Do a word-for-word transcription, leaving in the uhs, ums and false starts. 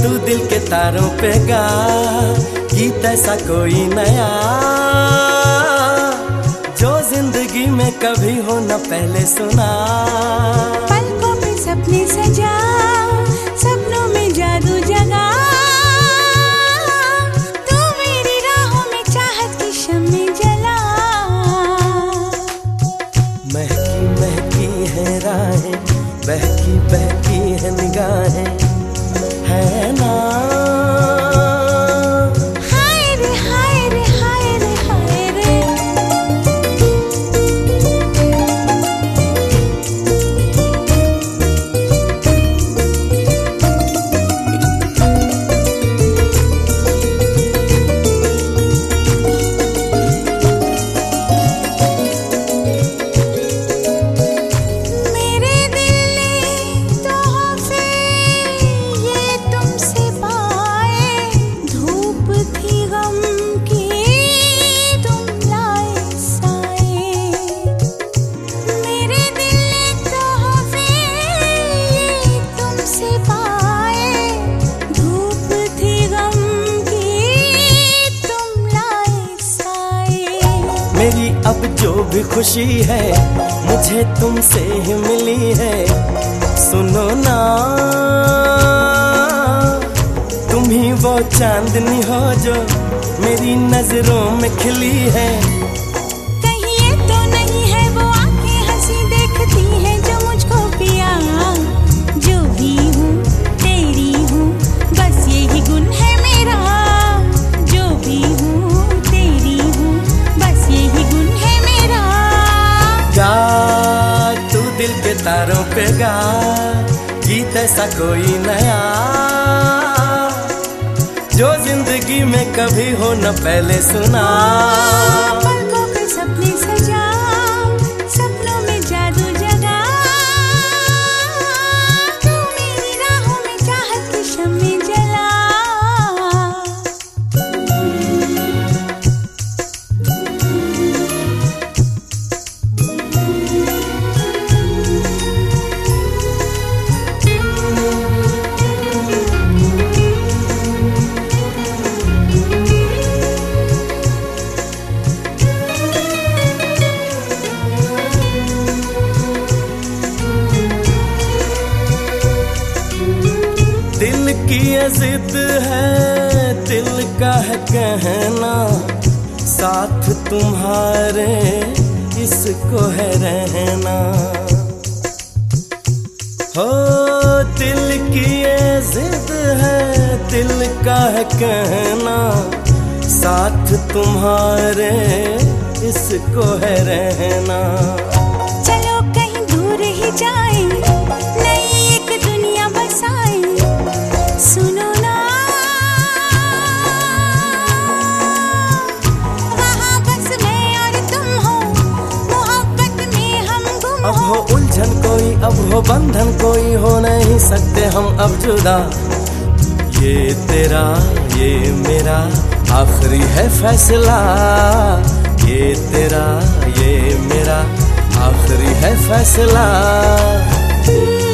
तू दिल के तारों पे गा गीत ऐसा कोई नया, जो जिंदगी में कभी हो न पहले सुना। पलकों पे सपने सजा, सपनों में जादू जगा, तू मेरी राहों में चाहत की शम्मे जला। महकी महकी है राहें, बहकी बहकी है निगाहें, है ना। हाय रे हाय रे हाय रे हाय रे। मेरी अब जो भी खुशी है मुझे तुमसे ही मिली है, सुनो ना। तुम ही वो चांदनी हो जो मेरी नजरों में खिली है। कहीं ये तो नहीं है वो आंखें हंसी देखती है जो मुझको पिया, जो भी हूँ तेरी हूँ बस यही गुण है मेरा, जो भी हूँ तेरी हूँ बस यही गुण है मेरा। गा तू दिल के तारों पे गा गीत ऐसा कोई नया, जो जिंदगी में कभी हो न पहले सुना। पलकों पे सपने सजा, सपनों में जादू जगा, तू मेरी राहों में चाहत की शम्मे जला। दिल की ये जिद है, दिल का है कहना, साथ तुम्हारे इसको है रहना। हो दिल की ये जिद है, दिल का है कहना, साथ तुम्हारे इसको है रहना। चलो कहीं दूर ही जाए, नई एक दुनिया बसाए, सुनो ना वहाँ बस मैं और तुम हो, मोहब्बत में हम गुम हो। अब हो उलझन कोई, अब हो बंधन कोई, हो नहीं सकते हम अब जुदा। ये तेरा ये मेरा आखिरी है फैसला, ये तेरा ये मेरा आखिरी है फैसला।